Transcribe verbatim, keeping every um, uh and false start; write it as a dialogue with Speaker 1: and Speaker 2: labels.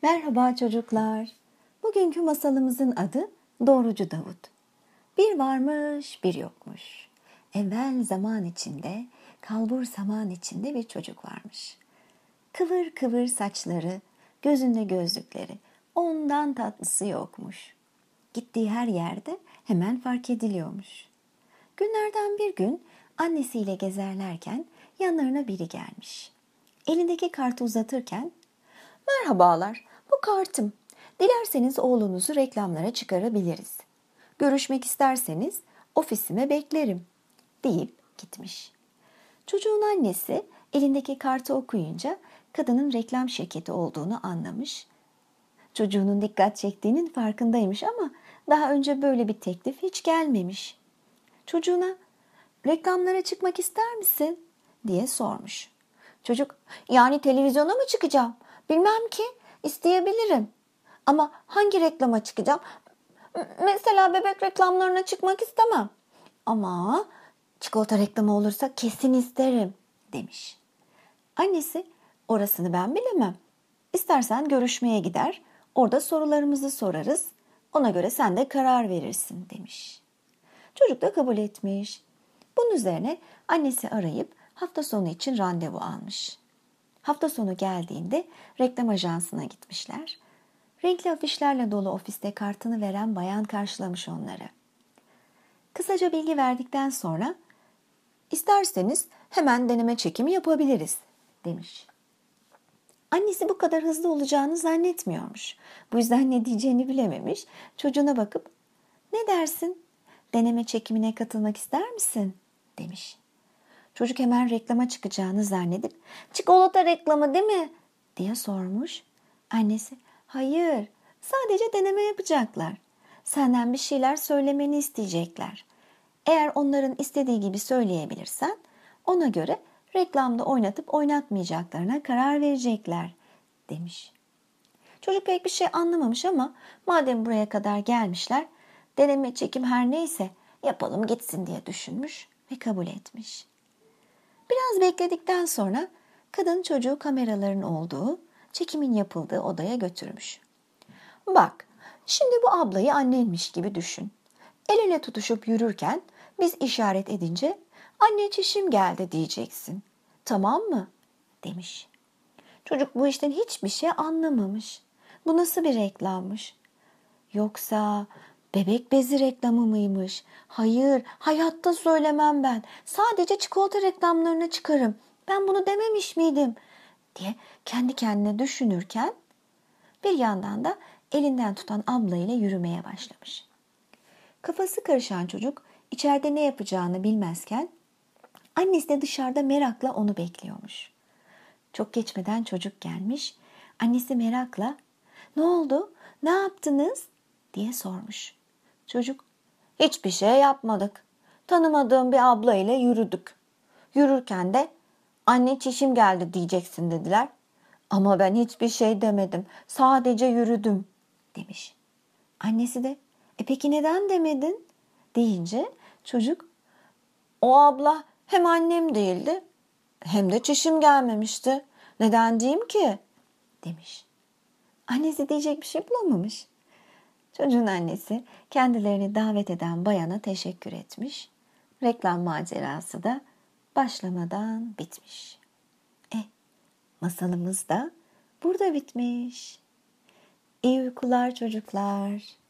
Speaker 1: Merhaba çocuklar. Bugünkü masalımızın adı Doğrucu Davut. Bir varmış, bir yokmuş. Evvel zaman içinde, kalbur zaman içinde bir çocuk varmış. Kıvır kıvır saçları, gözünde gözlükleri, ondan tatlısı yokmuş. Gittiği her yerde hemen fark ediliyormuş. Günlerden bir gün annesiyle gezerlerken yanlarına biri gelmiş. Elindeki kartı uzatırken, "Merhabalar, bu kartım. Dilerseniz oğlunuzu reklamlara çıkarabiliriz. Görüşmek isterseniz ofisime beklerim," deyip gitmiş. Çocuğun annesi elindeki kartı okuyunca kadının reklam şirketi olduğunu anlamış. Çocuğunun dikkat çektiğinin farkındaymış ama daha önce böyle bir teklif hiç gelmemiş. Çocuğuna "Reklamlara çıkmak ister misin?" diye sormuş. Çocuk, "Yani televizyona mı çıkacağım? Bilmem ki, isteyebilirim. Ama hangi reklama çıkacağım? Mesela bebek reklamlarına çıkmak istemem. Ama çikolata reklamı olursa kesin isterim," demiş. Annesi, "Orasını ben bilemem. İstersen görüşmeye gider, orada sorularımızı sorarız. Ona göre sen de karar verirsin," demiş. Çocuk da kabul etmiş. Bunun üzerine annesi arayıp hafta sonu için randevu almış. Hafta sonu geldiğinde reklam ajansına gitmişler. Renkli afişlerle dolu ofiste kartını veren bayan karşılamış onları. Kısaca bilgi verdikten sonra "İsterseniz hemen deneme çekimi yapabiliriz," demiş. Annesi bu kadar hızlı olacağını zannetmiyormuş. Bu yüzden ne diyeceğini bilememiş. Çocuğuna bakıp "Ne dersin? Deneme çekimine katılmak ister misin?" demiş. Çocuk hemen reklama çıkacağını zannedip "Çikolata reklamı değil mi?" diye sormuş. Annesi, "Hayır, sadece deneme yapacaklar. Senden bir şeyler söylemeni isteyecekler. Eğer onların istediği gibi söyleyebilirsen ona göre reklamda oynatıp oynatmayacaklarına karar verecekler," demiş. Çocuk pek bir şey anlamamış ama madem buraya kadar gelmişler, deneme çekim her neyse yapalım gitsin diye düşünmüş ve kabul etmiş. Biraz bekledikten sonra kadın çocuğu kameraların olduğu, çekimin yapıldığı odaya götürmüş. "Bak, şimdi bu ablayı annenmiş gibi düşün. El ele tutuşup yürürken biz işaret edince 'Anne çişim geldi,' diyeceksin. Tamam mı?" demiş. Çocuk bu işten hiçbir şey anlamamış. Bu nasıl bir reklammış? Yoksa bebek bezi reklamı mıymış? "Hayır, hayatta söylemem ben. Sadece çikolata reklamlarına çıkarım. Ben bunu dememiş miydim?" diye kendi kendine düşünürken bir yandan da elinden tutan ablayla yürümeye başlamış. Kafası karışan çocuk içeride ne yapacağını bilmezken annesi de dışarıda merakla onu bekliyormuş. Çok geçmeden çocuk gelmiş. Annesi merakla "Ne oldu? Ne yaptınız?" diye sormuş. Çocuk, "Hiçbir şey yapmadık. Tanımadığım bir abla ile yürüdük. Yürürken de 'Anne çişim geldi,' diyeceksin dediler. Ama ben hiçbir şey demedim. Sadece yürüdüm," demiş. Annesi de "E peki neden demedin?" deyince çocuk, "O abla hem annem değildi hem de çişim gelmemişti. Neden diyeyim ki?" demiş. Annesi diyecek bir şey bulamamış. Çocuğun annesi kendilerini davet eden bayana teşekkür etmiş. Reklam macerası da başlamadan bitmiş. E, masalımız da burada bitmiş. İyi uykular çocuklar.